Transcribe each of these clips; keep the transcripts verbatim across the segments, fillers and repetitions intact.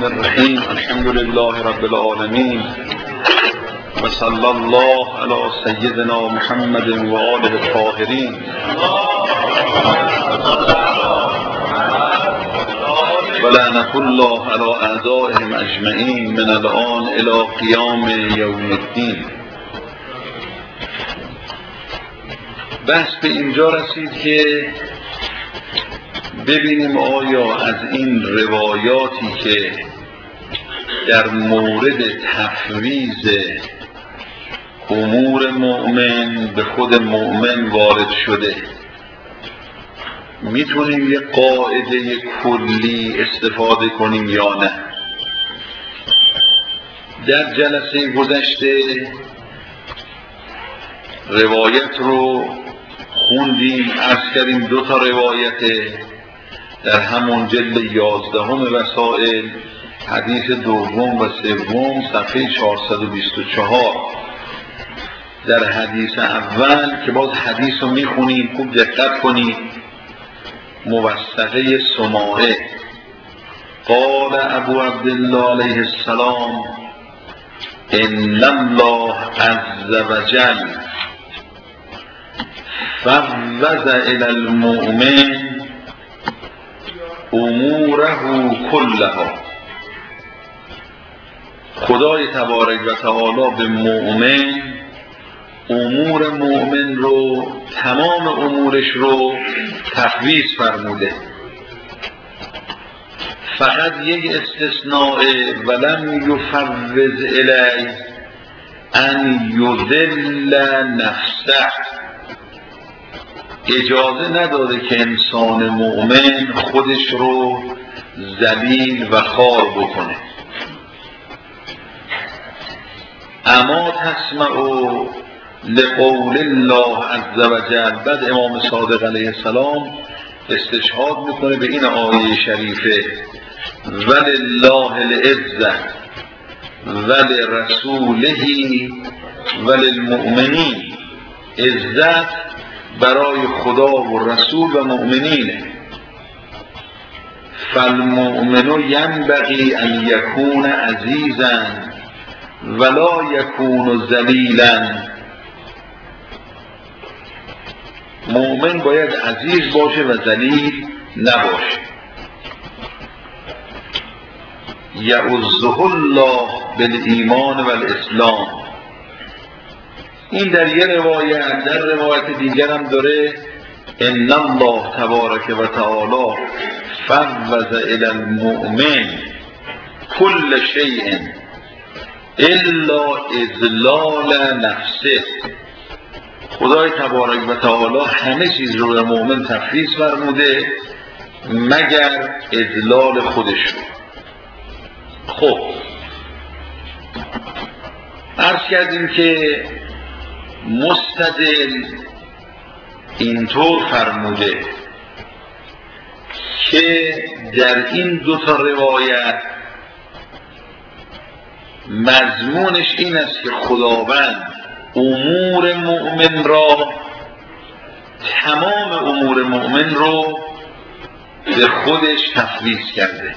الرحمن الرحیم. الحمد لله رب العالمین و صلی الله علی سیدنا محمد و آله الطاهرین. و لعنة الله علی اعدائهم اجمعین من الآن الی قیام یوم الدین. بحث به اینجا رسید که ببینیم آیا از این روایاتی که در مورد تفویض امور مؤمن به خود مؤمن وارد شده میتونیم یک قاعده کلی استفاده کنیم یا نه. در جلسه گذشته روایت رو خوندیم، عرض کردیم دو تا روایت در همون جلد یازدهم وسائل، حدیث دوم و سوم صفحه چهارصد و بیست و چهار. در حدیث اول که باز حدیث رو میخونیم، خوب دقت کنید، موثقه سماعه. قال ابو عبدالله علیه السلام ان الله عز وجل فوض الى المؤمن اموره کلها. خدای تبارک و تعالی به مؤمن امور مؤمن رو، تمام امورش رو تفویض فرموده. فقط یک استثناء ولم یفوض الی ان یذل نفسه، اجازه نداده که انسان مؤمن خودش رو ذلیل و خوار بکنه. اما تسمعوا لقول الله عز وجل. بعد امام صادق علیه السلام استشهاد میکنه به این آیه شریفه ولله العزة ولرسوله وللمؤمنین. عزت برای خدا و رسول و مؤمنینه. فالمؤمن ینبغی ان یکون عزیزا ولا یکون ذلیلا. مؤمن باید عزیز باشه و ذلیل نباشه. یعزه الله بالایمان والاسلام. این در یه روایت، در روایت دیگر هم داره ان الله تبارک و تعالی فوض الی المؤمن کل شیء الا اذلال نفسه. خدای تبارک و تعالی همه چیز رو به مؤمن تفویض فرموده مگر اذلال خودش رو. خب عرض کردیم که مستدل اینطور فرموده که در این دو تا روایت مضمونش این است که خداوند امور مؤمن را، تمام امور مؤمن رو به خودش تفویض کرده.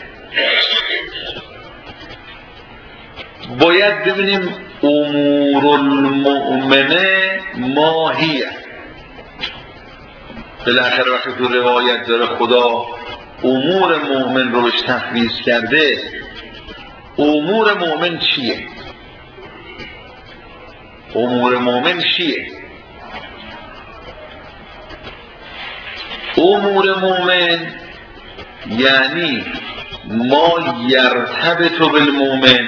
باید ببینیم امور المؤمنه ماهیه. بالاخره وقتی تو روایت داره خدا امور مؤمن رو بهش تفویض کرده، امور مؤمن چیه؟ امور مؤمن چیه؟ امور مؤمن یعنی ما یرتبط بالمؤمن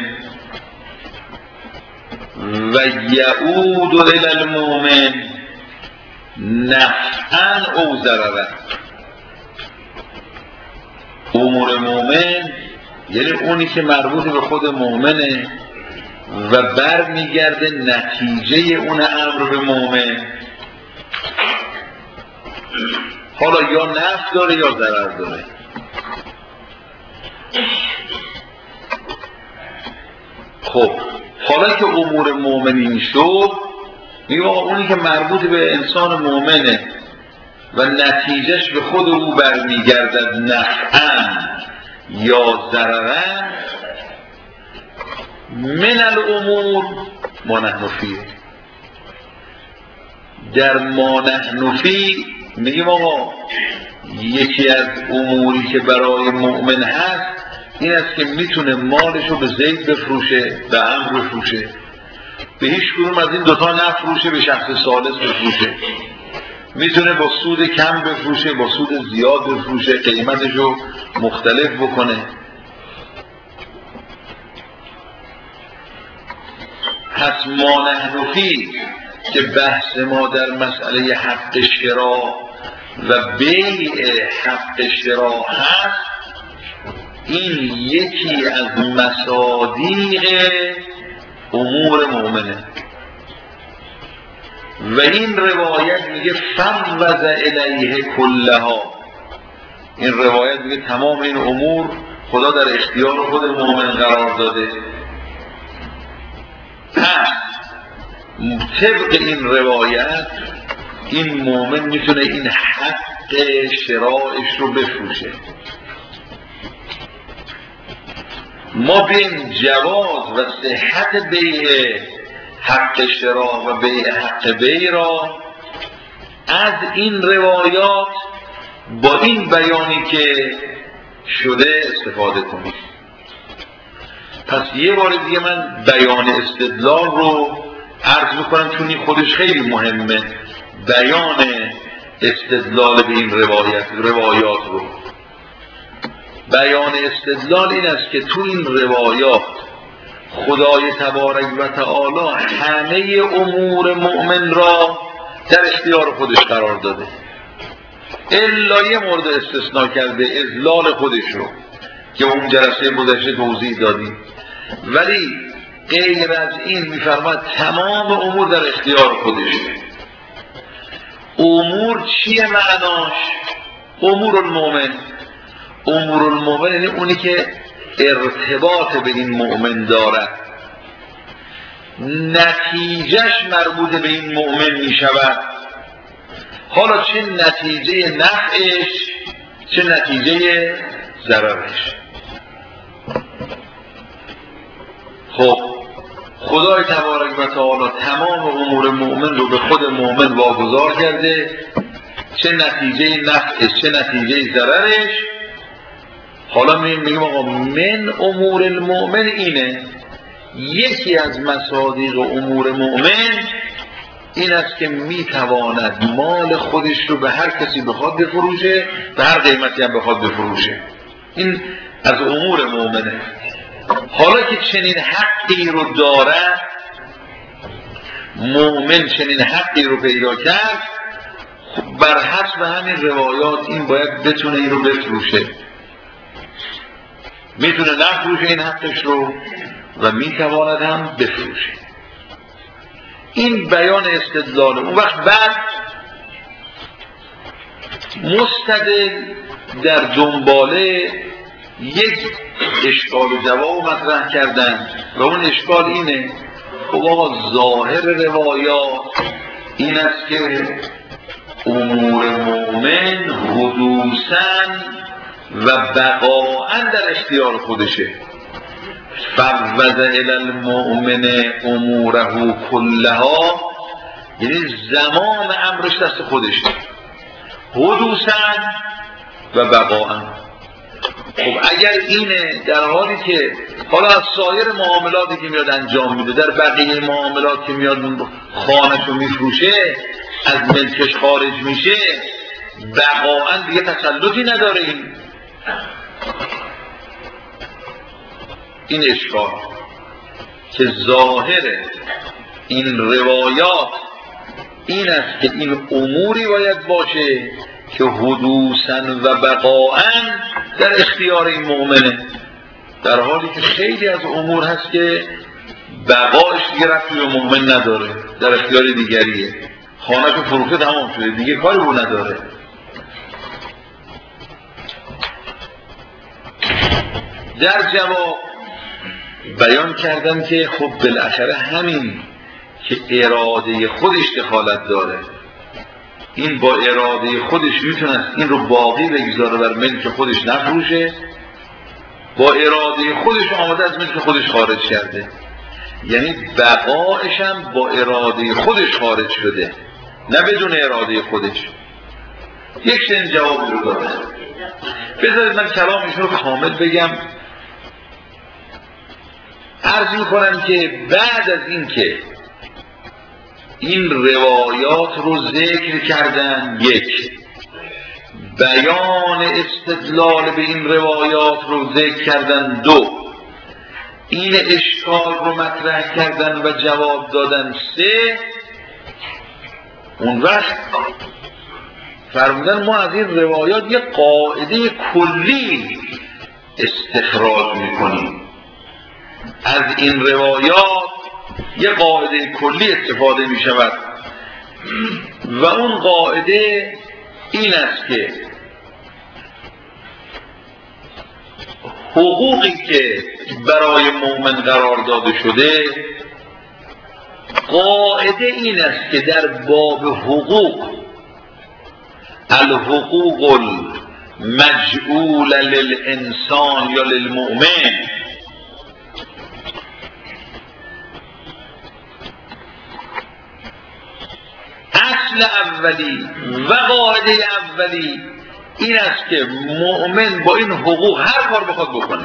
و یعود الی المؤمن نفعا او ضررا. امور مؤمن یعنی اونی که مربوط به خود مؤمنه و بر میگرده نتیجه اون امر به مؤمن. حالا یا نفع داره یا ضرر داره. خب حالا که امور مؤمنین شد، میگه اونی که مربوط به انسان مؤمنه و نتیجهش به خود او برمیگردد نفعاً یا ضرراً، من الامور ما نحن فیه. در ما نحن فیه میگیم آقا یکی از اموری که برای مؤمن هست این است که میتونه مالشو به زید بفروشه، به عمرو بفروشه، به هیچ کدوم از این دوتا نفروشه، به شخص ثالث بفروشه، میتونه با سود کم بفروشه، با سود زیاد بفروشه، قیمتشو مختلف بکنه. پس ما نحن فیه که بحث ما در مسئله حق شراء و بیع حق شراء هست، این یکی از مصادیق امور مؤمنه. و این روایت میگه فوض الیه کلها، این روایت میگه تمام این امور خدا در اختیار خود مؤمن قرار داده. پس طبق این روایت این مؤمن میتونه این حق شرائش رو بفروشه. ما بین جواز و صحت بیع حق شراء و بیع حق بیع را از این روایات با این بیانی که شده استفاده کنیم. پس یه بار دیگه من بیان استدلال رو عرض میکنم چون این خودش خیلی مهمه، بیان استدلال به این روایت روایات رو. بیان استدلال این است که تو این روایات خدای تبارک و تعالی همه امور مؤمن را در اختیار خودش قرار داده، الا یه مورد استثناء کرده، اذلال خودش رو که اون جلسه گذشته توضیح دادیم. ولی غیر از این میفرماد تمام امور در اختیار خودشه. امور چیه معناش؟ امور المؤمن. امور المؤمن یعنی اونی که ارتباط به این مؤمن دارد، نتیجهش مربوط به این مؤمن می شود، حالا چه نتیجه نفعش چه نتیجه ضررش. خب خدای تبارک و تعالی تمام امور مؤمن رو به خود مؤمن واگذار کرده، چه نتیجه نفعش چه نتیجه ضررش. حالا میگیم آقا من امور المؤمن اینه، یکی از مصادیق امور مؤمن این است که میتواند مال خودش رو به هر کسی بخواد بفروشه، به هر قیمتی هم بخواد بفروشه. این از امور مؤمنه. حالا که چنین حقی رو داره مؤمن، چنین حقی رو پیدا کرد، بر حسب همین روایات این باید بتونه این رو بفروشه، میتونه نفروشه این حقش رو و میتواند هم بفروشه. این بیان استدلاله. اون وقت بعد مستدل در دنباله یک اشکال و جواب مطرح کردن و اون اشکال اینه خب آقا ظاهر روایات این است که امور مؤمن حدوثاً و بقاءً در اختیار خودشه. فوض الی المؤمن اموره کلها یعنی زمان امرش دست خودشه، حدوثاً و بقاءً. خب اگر اینه در حالی که حالا از سایر معاملاتی که میاد انجام میده، در بقیه معاملات که میاد خانه‌شو میفروشه از ملکش خارج میشه، بقاءً دیگه تسلطی نداره. این این اشکال که ظاهر این روایات این است که این اموری باید باشه که حدوثاً و بقاءً در اختیار این مؤمنه، در حالی که خیلی از امور هست که بقایش دیگه رفتی به مؤمن نداره، در اختیار دیگریه. خانه که فروخته تمام شده دیگه کاری رو نداره. در جواب بیان کردم که خب بالاخره همین که اراده خودش دخالت داره، این با اراده خودش میتونه این رو باقی بگذاره بر ملک خودش نفروشه، با اراده خودش آمده از ملک خودش خارج کرده. یعنی بقایش هم با اراده خودش خارج شده، نه بدون اراده خودش. یک چنین جوابی رو داده. بذارید من کلام ایشون رو کامل بگم. عرض می‌کنم که بعد از این که این روایات رو ذکر کردن، یک بیان استدلال به این روایات رو ذکر کردن، دو این اشکال رو مطرح کردن و جواب دادن، سه اون وقت فرمودن ما از این روایات یه قاعده کلی استخراج میکنیم، از این روایات یه قاعده کلی استفاده میشود و اون قاعده این است که حقوقی که برای مؤمن قرار داده شده، قاعده این است که در باب حقوق الحقوق المجعول للانسان یا للمؤمن، اصل اولی و قاعده اولی این است که مؤمن با این حقوق هر کار بخواد بکنه،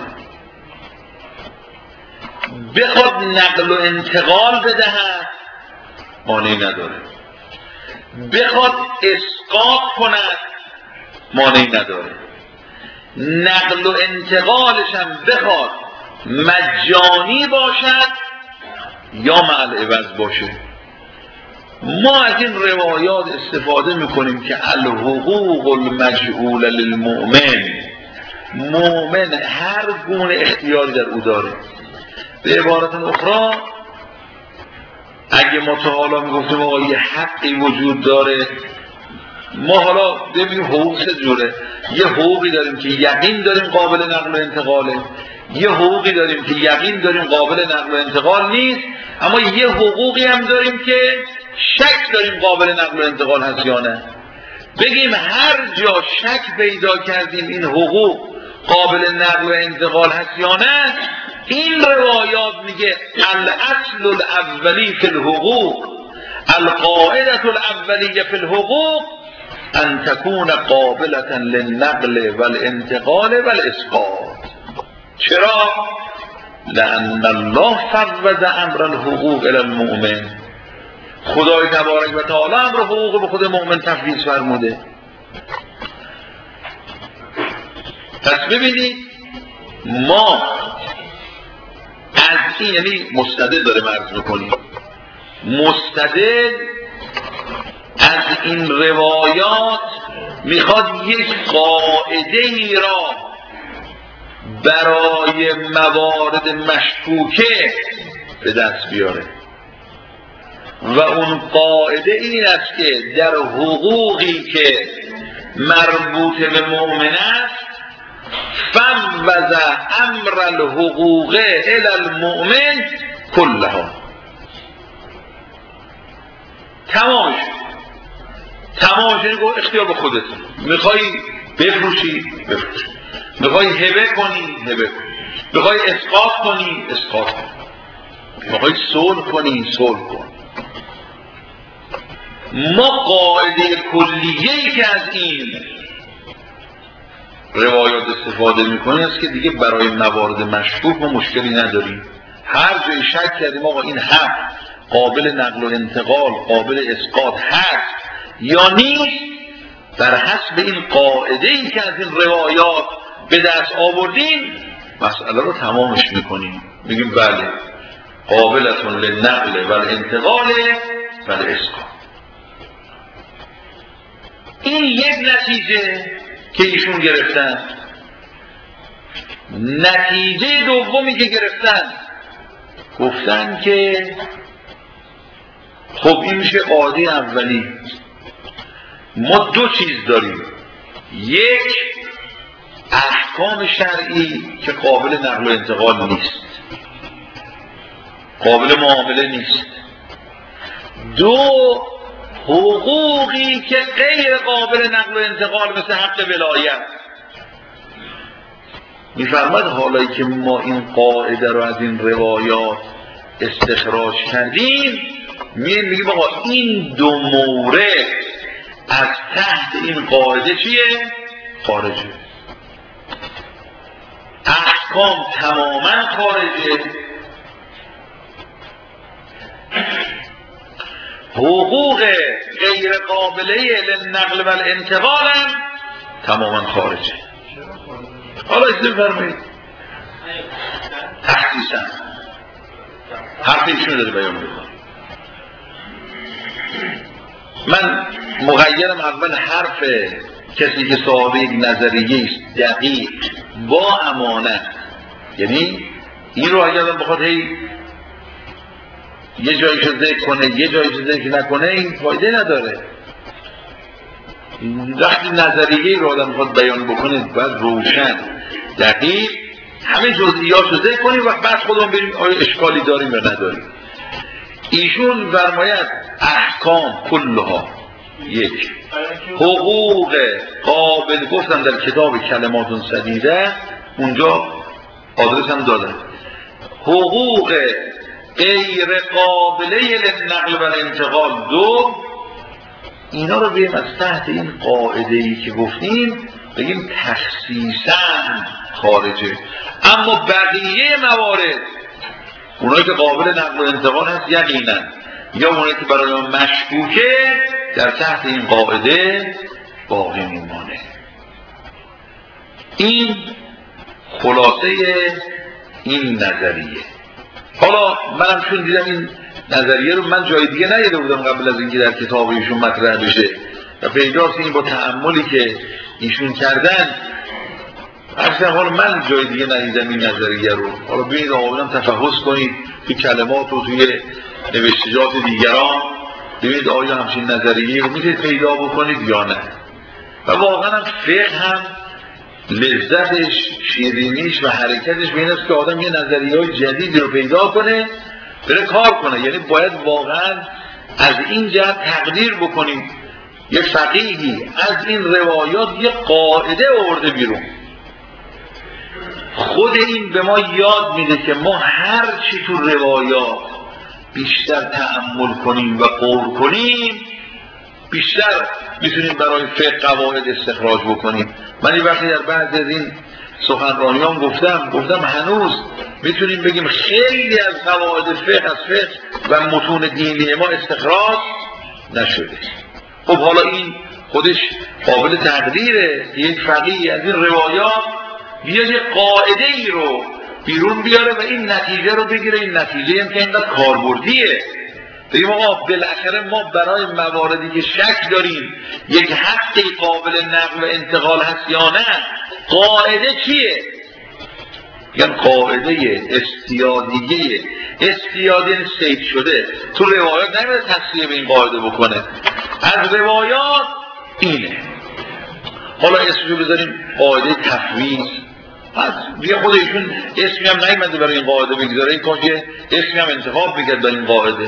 بخواد نقل و انتقال بدهد مانعی نداره، بخواد اسقاط کند مانعی نداره، نقل و انتقالش هم بخواد مجانی باشد یا مع العوض باشه. ما از این روایات استفاده میکنیم که الحقوق المجعول للمؤمن، مؤمن هر گونه اختیاری در او داره. به عبارت اخرى اگه ما تا حالا میگفتیم آقا یه حقی وجود داره، ما حالا ببینیم حقوق چه جوره. یه حقوقی داریم که یقین داریم قابل نقل و انتقاله، یه حقوقی داریم که یقین داریم قابل نقل و انتقال نیست، اما یه حقوقی هم داریم که شک داریم قابل نقل و انتقال هست یا نه. بگیم هر جا شک پیدا کردیم این حقوق قابل نقل و انتقال هست یا نه، این روایات میگه الاصل الاولی فی الحقوق، القاعده الاولیه فی الحقوق ان تكون قابلة للنقل والانتقال والاسقاط. چرا؟ لأن الله فوض امر الحقوق الى المؤمن، خدای تبارک و تعالی امر حقوق به خود مؤمن تفویض فرموده. پس ببینید ما از این، یعنی مستدل داره مرز میکنیم، مستدل از این روایات میخواد یک قاعده ای را برای موارد مشکوکه به دست بیاره و اون قاعده این است که در حقوقی که مربوط به مؤمن است فوض امر الحقوق الی المؤمن کلها، تمامش تمامش یعنی اختیار به خودتون، میخوای بفروشی بفروشی، میخوای هبه کنی هبه کنی، میخوای اسقاط کنی اسقاط کنی، میخوای صلح کنی صلح کن. ما قاعده کلیه‌ای که از این روایات استفاده میکنیم است که دیگه برای موارد مشکوک ما مشکلی نداریم. هر جای شک کردیم آقا این حق قابل نقل و انتقال قابل اسقاط هست یا نیست، بر حسب این قاعده‌ای که از این روایات به دست آوردیم مسئله رو تمامش میکنیم، میگیم بله قابلتون للنقل و الانتقال و الاسقاط. این یک نتیجه که ایشون گرفتن. نتیجه دومی که گرفتن گفتن که خب این میشه قاعده اولی، ما دو چیز داریم، یک احکام شرعی که قابل نقل و انتقال نیست، قابل معامله نیست، دو حقوقی که غیر قابل نقل و انتقال مثل حق ولایت. میفرماد حالایی که ما این قاعده رو از این روایات استخراج کردیم میگیم میگیم آقا این دو مورد از تحت این قاعده چیه؟ خارجه. احکام تماما خارجه، حقوق غیر قابله للنقل و الانتقال هم تماما خارجه. حالا اجازه فرمایید تخصیصا حرف ایشون داره بیان میکنه. من مغیرم اول حرف کسی که صاحب یک نظریه است دقیق با امانت، یعنی این رو اگر بخواد هی یه جایی شده ذکر کنه یه جایی شده ذکر نکنه این فایده نداره. وقتی نظریه رو آدم میخواد بیان بکنه باید روشن دقیق همه جزئیات رو ذکر کنیم و بعد خودمون بریم آیا اشکالی داریم یا نداریم. ایشون فرماید احکام کلها یک، حقوق قابل، گفتم در کتاب کلمات سدیده اونجا آدرس هم دادن، حقوق غیر قابله للنقل و الانتقال دو، اینا رو بیم از تحت این قاعده ای که گفتیم بگیم تخصیصاً خارجه. اما بقیه موارد اونایی که قابل نقل و انتقال هست یقینا، یا اونایی که برای ما مشکوکه در تحت این قاعده باقی میمانه. این خلاصه این نظریه. حالا منم چون دیدم این نظریه رو من جای دیگه ندیده بودم قبل از اینکه در کتاب ایشون مطرح بشه و پیداست این با تأملی که ایشون کردن اصلا حالا من جای دیگه ندیدم این نظریه رو. حالا ببینید آقایان تفحص کنید توی کلمات و توی نوشتجات دیگران، ببینید آیا همچین نظریه رو میتونید پیدا بکنید یا نه. و واقعا هم فقه هم لذتش، شیرینیش و حرکتش به این است که آدم یه نظریه‌های جدیدی رو پیدا کنه بره کار کنه. یعنی باید واقعا از این جهت تقدیر بکنیم یه فقیهی از این روایات یه قاعده آورده بیرون. خود این به ما یاد میده که ما هر چی تو روایات بیشتر تأمل کنیم و غور کنیم بیشتر میتونیم برای فقه قواعد استخراج بکنیم. من این وقتی در بعض از این سخنرانیان گفتم گفتم هنوز میتونیم بگیم خیلی از قواعد فقه از فقه و متون دینی ما استخراج نشده. خب حالا این خودش قابل تقدیره که یک فقیه از این روایات بیاد یک قاعده ای رو بیرون بیاره و این نتیجه رو بگیره. این نتیجه هم که اینقدر کاربردیه. بگیم آقا بالاخره ما برای مواردی که شک داریم یک حقی قابل نقل و انتقال هست یا نه، قاعده چیه؟ یعنی قاعده استیادیه. استیادی سید شده تو روایات نمیده تصحیح به این قاعده بکنه، از روایات اینه. حالا اسمشو بذاریم قاعده تفویض. پس دیگه خود ایشون اسمی هم نیامده برای این قاعده بگذاره، این کاش که اسمی هم انتخاب میکرد برای این قاعده.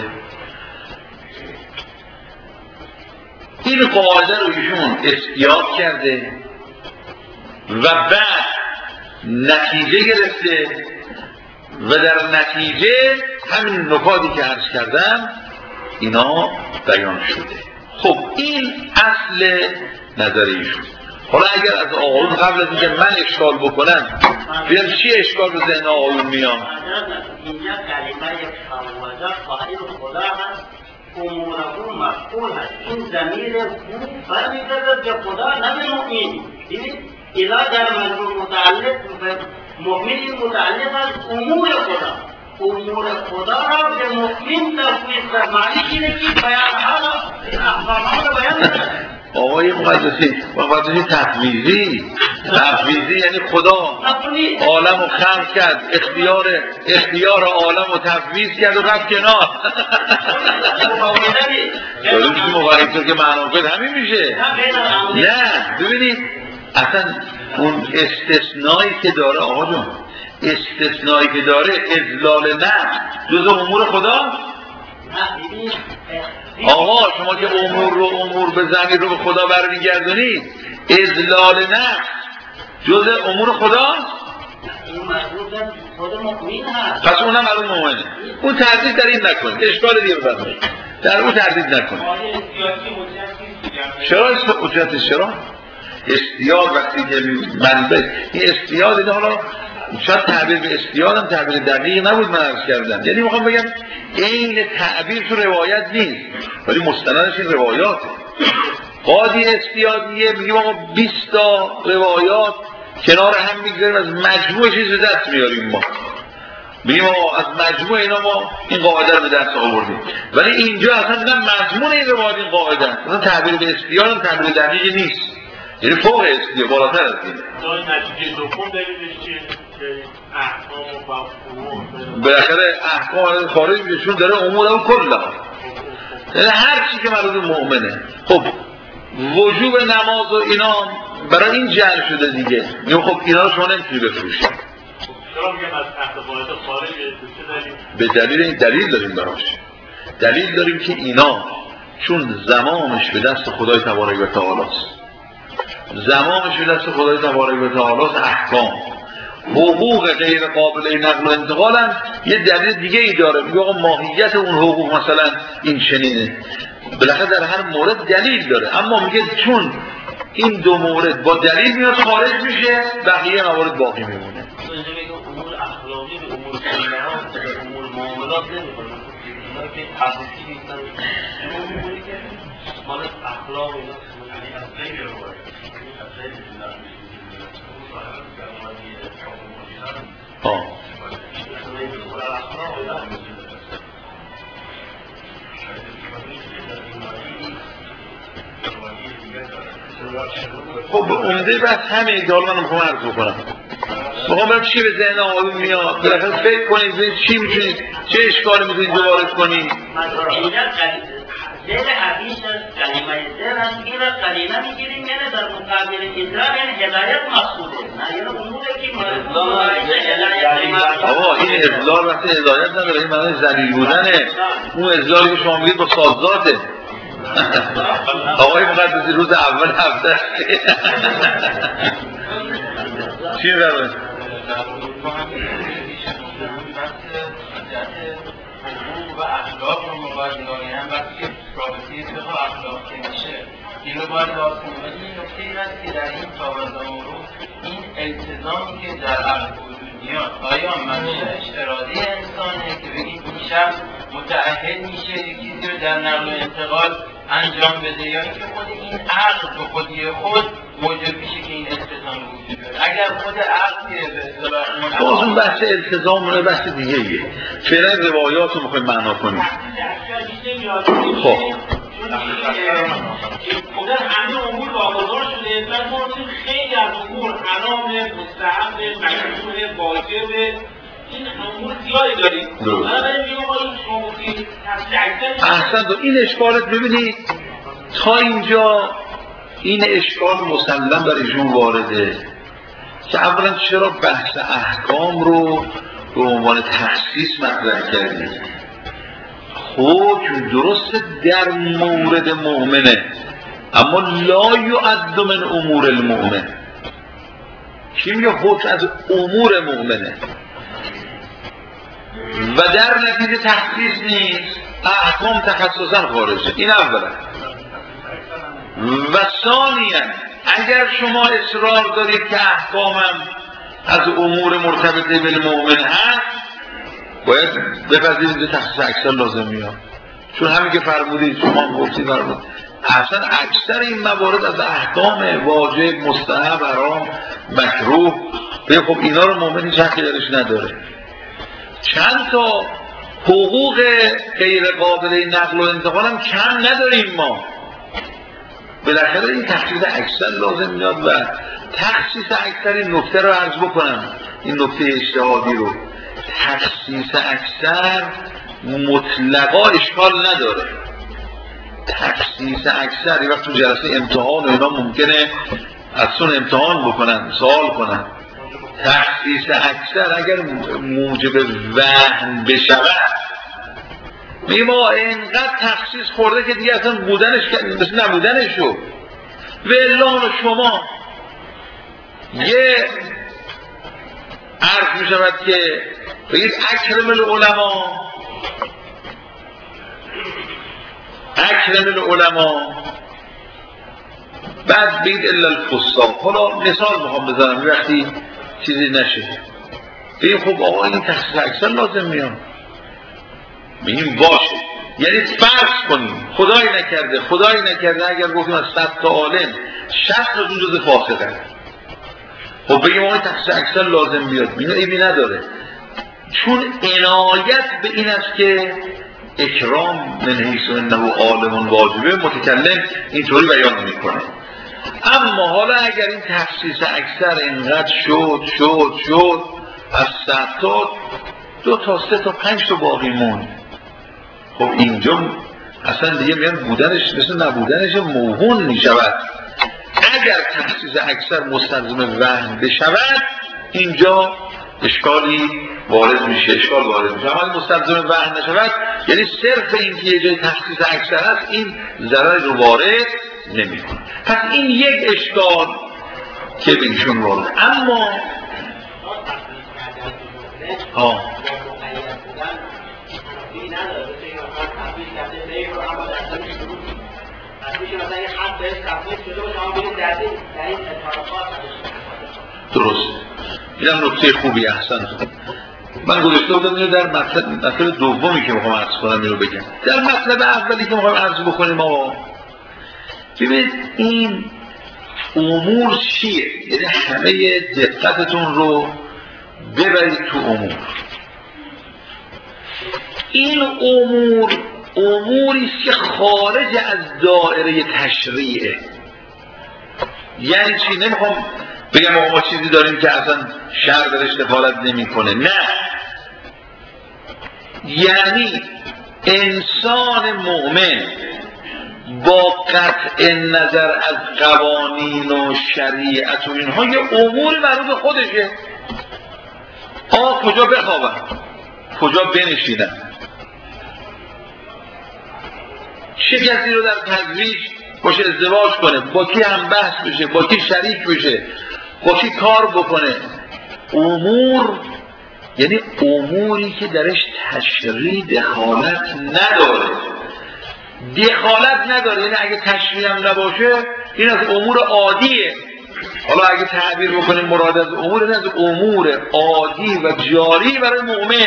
این قاعده رو ایشون استیاد کرده و بعد نتیجه گرفته و در نتیجه همین نکاتی که عرض کردم اینا بیان شده. خب این اصل نظریشون. حالا اگر از آقایون قبل از اینکه من اشکال بکنم بیان چی اشکال به ذهن آقایون میام؟ اینجا کلمه خواهده خواهی خدا هست، امورهو مفعول هست. این ضمیر خوب برمیگردد به خدا نه به مؤمن. الا در موضوع متعلق مؤمن متعلق است امور خدا. امور خدا را به مؤمن تفویض کرد. معنی اینه که بیانها را احکامها را بیان کرد. آقای مقدسی مقدسی تفویضی تفویضی یعنی خدا عالم رو خلق کرد، اختیار اختیار عالم رو تفویض کرد و رفت کنار. داریم که مقایسه که معنی همین میشه. نه ببینید اصلا اون استثنایی که داره آقا جون، استثنایی که داره اذلال نفس جز امور خدا. آقا شما که امور رو امور به ضمیر رو به خدا برمیگردونید، اذلال نفس جز امور خدا. این مربوط خود مؤمن هست. پس اونم معلوم مؤمنه. اون تردید در این نکنید، اشکال دیگه بفرمایید در اون تردید نکنید. چرا حجت چرا؟ استیاد وقتی که منبع این استیاد اینه، حالا شاید تعبیر به استیاد هم تعبیر دقیق نبود من عرض کردم، یعنی میخوام بگم این تعبیر تو روایت نیست ولی مستندش این روایاته. قاضی استیادیه میگیم آقا بیست تا روایات کنار هم میگذاریم از مجموع چیز به دست میاریم، ما میگیم آقا از مجموع اینا ما این قاعده رو به دست آوردیم، ولی اینجا اصلا نه مضمون این روایت این قاعده است، اصلا تعبیر به استیاد هم تعبیر دقیقی نیست، یعنی فوق استیاد بالاتر از این. نتیجه دوم دلیلش چیه؟ احکام و امور بالاخره احکام خارج بهشون داره امور اون کلا، یعنی هر چی که مربوط مؤمنه. خب وجوب نماز و اینا برای این جعل شده دیگه، یعنی خب اینا رو شما نمیتونی بفروشید. چرا میگم از تحت قاعده خارج؟ به دلیل این دلیل داریم براش، دلیل داریم که اینا چون زمامش به دست خدای تبارک و تعالی است، زمامش به دست خدای تبارک و تعالی است، احکام حقوق غیر قابل نقل و انتقال هم یه دلیل دیگه ای داره، میگه آقا ماهیت اون حقوق مثلا این چنینه، بالاخره در هر مورد دلیل داره، اما میگه چون این دو مورد با دلیل میاد خارج میشه، بقیه موارد باقی میمونه. امور اخلاقی به امور کلیات به امور معاملات نمی‌کنه، اینا که تفصیلی نیستن، اموری که مال اخلاق اینا از غیر روایت از غیر ها خب عمده بحث همه ایدال من میخوام عرض بکنم، میخوام برم چی به ذهن آقایون میاد، بالاخره فکر کنید ببینید چی میتونید، چه اشکالی میتونید وارد کنید. زیر حدیث کلمه زیر هست، این را کلمه میگیریم، یعنی در مقابل ادراک یعنی هدایت مقصوده، نه یعنی اموره که هدایت. آقا این اضلال وقتی هدایت نداره، این معنی ذلیل بودنه، اون اضلالی که شما میگید با سازاته. آقای مقدسی روز اول هفته چی برای؟ و اخلاق رو مقاید داری هم وقتی که رابطه فقه و اخلاق که میشه این رو باید باز کنیم. این نکته این است که در این تابع امروز این التزامی که در عقل وجود میاد آیا منشأش اراده انسانه که بگیم این شخص متعهد میشه یک چیزی رو در نقل و انتقال انجام بده، یا اینکه خود این عقل به خودی خود موجب میشه که این التزام وجود داره؟ اگر خود عقل که به اصطلاح باز اون بحث التزام رو بحث دیگه ایه، فعلا روایات رو میخوایم معنا کنیم. خب خدا همه امور واگذار شده، بعد ما خیلی از امور حرام، مستحب، مکروه، واجب، این امور زیادی داریم. احسن تو این اشکالت ببینید تا اینجا این اشکال مسلم در ایشون وارده که اولا چرا بحث احکام رو به عنوان تخصیص مطرح کردید. حکم درست در مورد مؤمنه اما لا یعد من امور المؤمن. کی میگه حکم از امور مؤمنه و در نتیجه تخصیص نیست، احکام تخصصا خارجه. این اولا. و ثانیا اگر شما اصرار دارید که احکامم از امور مرتبطه بالمؤمن هست، باید بپذیرید تخصیص اکثر لازم میاد، چون همین که فرمودید شما گفتید فرمودید اصلا اکثر این موارد از احکام واجب، مستحب، حرام، مکروه، خب اینا رو مؤمن هیچ حقی درش نداره. چند تا حقوق غیر قابل نقل و انتقال هم کم نداریم ما. بالاخره این تخصیص اکثر لازم میاد و تخصیص اکثر این نکته رو عرض بکنم، این نکته اجتهادی رو. تخصیص اکثر مطلقا اشکال نداره. تخصیص اکثر یه وقت تو جلسه امتحان و اینا ممکنه اصلا امتحان بکنن، سوال کنن. تخصیص اکثر اگر موجب وهن بشود، میگه ما اینقدر تخصیص خورده که دیگه اصلا بودنش مثل نبودنش شد. و الا شما یه عرض می شود که بگید اکرم العلماء اکرم العلماء بعد بگید الا الفساق. حالا مثال میخوام بزنم وقتی چیزی نشه بگیم خب آقا این تخصیص اکثر لازم میان بگیم باشه، یعنی فرض کنیم خدایی نکرده خدایی نکرده اگر گفتیم از صد تا عالم شصت تا جز فاسقه، خب بگیم آقا تخصیص اکثر لازم بیاد، اینو ایبی نداره، چون عنایت به این است که اکرام من حیث انه عالم واجبه متکلم اینطوری بیان میکنه. اما حالا اگر این تخصیص اکثر اینقدر شد شد شد از صد تا دو تا سه تا پنج تا باقی موند، خب اینجا اصلا دیگه میان بودنش مثل نبودنش موهون میشود. اگر تخصیص اکثر مستلزم وهم بشود اینجا اشکالی وارد میشه اشکال وارد میشه. اما مستلزم وهم نشود یعنی صرف این که یه جای تخصیص اکثر هست این ضرر رو وارد نمیکنه. پس این یک اشکال که به ایشون وارد. اما ها درست، اینم نکته خوبی احسن. من گذاشته بودم اینو در مطلب مطلب دومی که میخوام عرض کنم اینو بگم. در مطلب اولی که میخوام عرض بکنیم آقا ببینید این امور چیه؟ یعنی همه دقتتون رو ببرید تو امور. این امور اموری که خارج از دائره تشریعه. یعنی چی؟ نمیخوام بگم ما چیزی داریم که اصلا شرع درش دخالت نمیکنه، نه، یعنی انسان مؤمن با قطع نظر از قوانین و شریعت و اینها یه امور مربوط خودشه. آه کجا بخوابم، کجا بنشینم، چه کسی رو در تزویج باشه ازدواج کنه، با کی هم بحث بشه، با کی شریک بشه، با کی کار بکنه. امور یعنی اموری که درش تشریع دخالت نداره. دخالت نداره یعنی اگه تشریع هم نباشه این از امور عادیه. حالا اگه تعبیر بکنیم مراد از امور نه، از امور عادی و جاری برای مؤمن.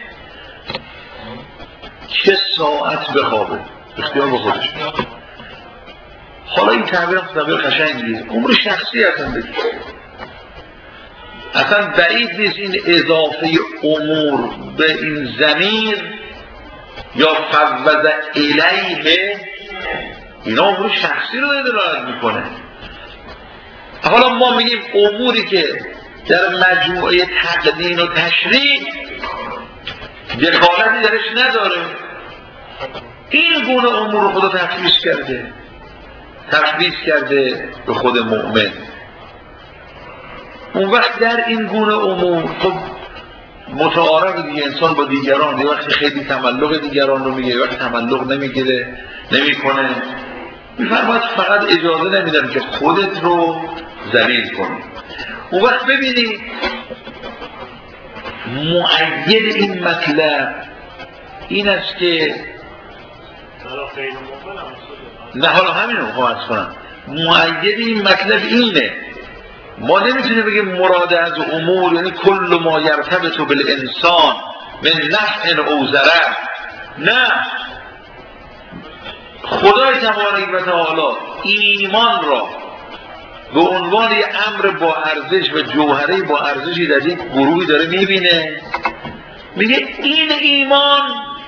چه ساعت بخوابه اختیار به خودش. حالا این تعبیر هم تعبیر قشنگیه، امور شخصی هستن بگید. اصلا بعید نیست این اضافه امور به این ضمیر یا فوض الیه اینا امور شخصی رو دلالت میکنه. حالا ما میگیم اموری که در مجموعه تقنین و تشریع دخالتی درش نداره، این گونه امور رو خدا تخصیص کرده تخصیص کرده به خود مؤمن. اون وقت در این گونه امور خب متعارف دیگه انسان با دیگران یه وقتی خیلی تملق دیگران رو میگه، یه وقتی تملق نمیگیره نمیکنه، میفرماید فقط اجازه نمیدم که خودت رو ذلیل کنی. اون وقت ببینید مؤید این مطلب این است که نه حالا همین رو خواهد کنم. مؤید این مطلب اینه، ما نمیتونیم بگیم مراد از امور یعنی کل ما یرتبط بالانسان من نفع او ضرر. نه، خدای تبارک و تعالی ایمان را به عنوان یک امر با ارزش و جوهره با ارزشی در یک گروهی داره میبینه، میگه این ایمان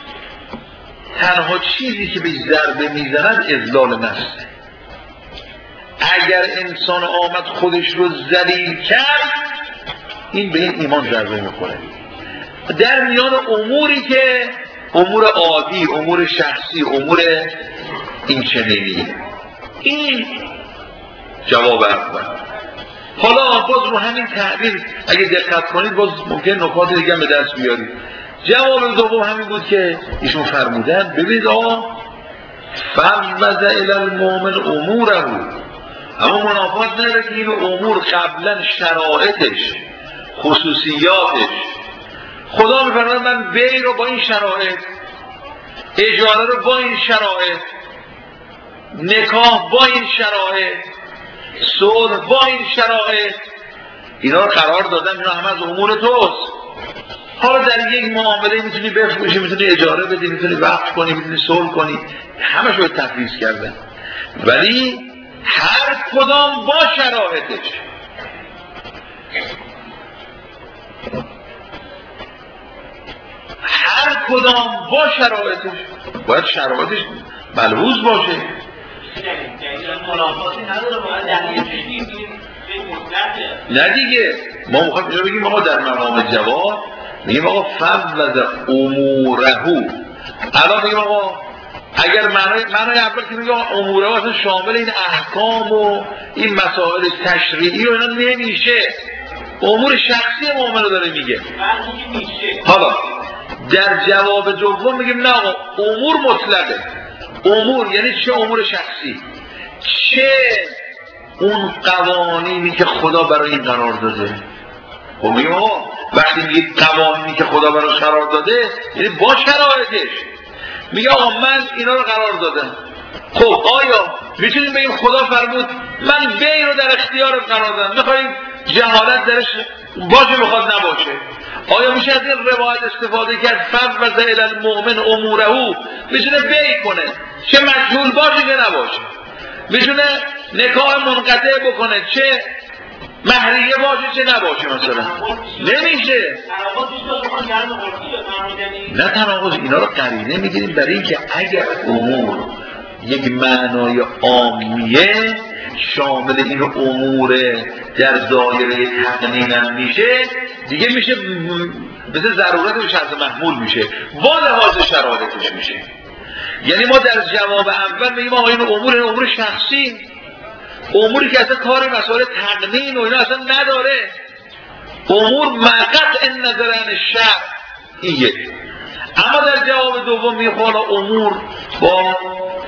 تنها چیزی که به ضربه میزند اذلال نفسه. اگر انسان آمد خودش رو ذلیل کرد این به این ایمان ضربه میکنه. در میان اموری که امور عادی، امور شخصی، امور این چنینی، این جواب اول. حالا باز رو همین تعبیر اگه دقت کنید باز ممکن نکات دیگه به دست بیارید. جواب دوم همین بود که ایشون فرمودن ببینید آقا فوض الی المؤمن اموره، اما منافات نداره که این امور قبلا شرایطش خصوصیاتش. خدا میفرماید من بی رو با این شرایط، اجاره رو با این شرایط، نکاح با این شرایط، صلح با این شرایط، اینا رو قرار دادم، اینا همه از امور توست. حالا در یک معامله میتونی بفروشی، میتونی اجاره بدی، میتونی وقف کنی، میتونی صلح کنی، همه شو تفویض کردن، ولی هر کدام با شرایطش. هر کدام با شرایطش، باید شرایطش ملحوظ باشه. نه دیگه، ما میخوایم اینو بگیم آقا در مقام جواب میگیم آقا فوض امورهو. الان میگیم آقا اگر معنای معنای اول که میگه اموره اصلا شامل این احکام و این مسائل تشریعی و اینا نمیشه، امور شخصی مؤمن رو داره میگه. حالا در جواب دوم میگیم نه آقا امور مطلقه. امور یعنی چه امور شخصی، چه اون قوانینی که خدا برای این قرار داده. خب میگیم آقا وقتی میگه قوانینی که خدا برای قرار داده یعنی با شرایطش. میگه آقا من اینا رو قرار دادم. خب آیا میتونیم بگیم خدا فرمود من بی رو در اختیار قرار دادم، میخوایم جهالت درش باشه میخواد نباشه؟ آیا میشه از این روایت استفاده کرد فوض الی المؤمن امورهو؟ میتونه بی کنه، چه مجهول باشه که نباشه، میتونه نکاح منقطع بکنه، چه مهریه باشه چه نباشه مثلا. نمیشه. نه تناقض، اینا رو قرینه میگیریم برای اینکه اگر امور یک معنای عامیه شامل این امور در دایره تقنین هم میشه، دیگه میشه مثل ضرورت و شرط محمول میشه، با لحاظ شرایطش میشه. یعنی ما در جواب اول میگیم آقا این امور این امور شخصی، اموری که اصلا کار مسائل تقنین و اینا اصلا نداره، امور مقطع این نظران شرع این یک. اما در جواب دوم میگیم حالا امور با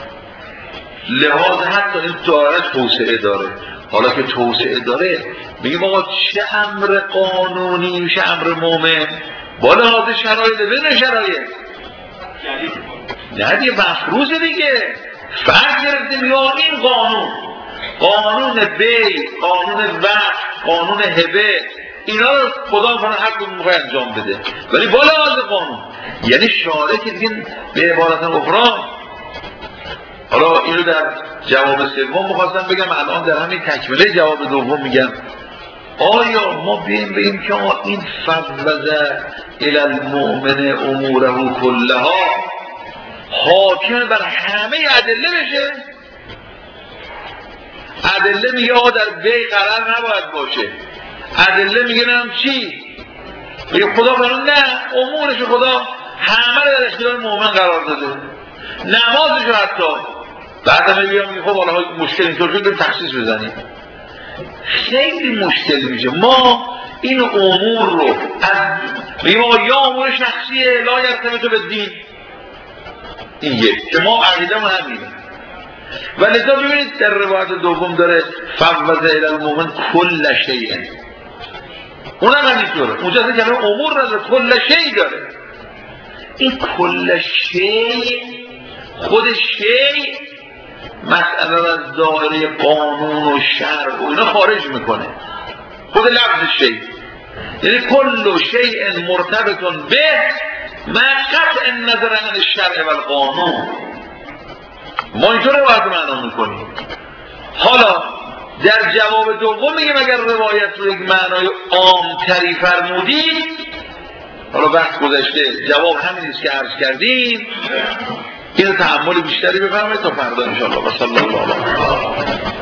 لحاظ حتی این دایره توسعه داره. حالا که توسعه داره میگیم آقا چه امر قانونی میشه امر مومن با لحاظ شرایط بین شرایط. نه دیگه مفروضه دیگه، فرق گرفتیم یا این قانون قانون بی، قانون وقت، قانون هبه، اینا رو خدا فرمان هر کدوم میخواد انجام بده، ولی با لحاظ قانون. یعنی شارع که دیگه به عبارت اخرى. حالا اینو در جواب سوم میخواستم بگم، الان در همین تکمله جواب دوم میگم آیا ما بیم بگیم که این فوض الی المؤمن اموره کلها حاکم بر همه ادله بشه؟ ادله میگه آقا در بی قرار نباید باشه، ادله میگه نم چی؟ میگه خدا فرمود نه امورش خدا همه رو در اختیار مؤمن قرار داده، نمازش رو حتی. بعد همه بیام میگه خب حالا مشکل اینطور شد بریم تخصیص بزنیم، خیلی مشکل میشه. ما این امور رو از میگیم آقا یا امور شخصیه لا یرتبط بالدین، این یک که ما عقیده‌مون همینه. ولی تا ببینید در روایت دوم داره فوض الی المؤمن کل شیء، اونم همینطوره، اونجا اصلا کلمه امور نداره، کل شیء داره. این کل شیء خود شیء مسئله از دایره قانون و شرع و اینا خارج میکنه، خود لفظ شیء یعنی کل شیء مرتبط به ما قطع النظر عن الشرع و القانون. ما اینطور روایت معنا میکنیم. حالا در جواب دوم میگیم اگر روایت رو یک معنای عامتری فرمودید، حالا وقت گذشته جواب همین است که عرض کردیم، اینو تحمل بیشتری بفرمایید تا فردا ان شاء الله. و صلی الله علیه و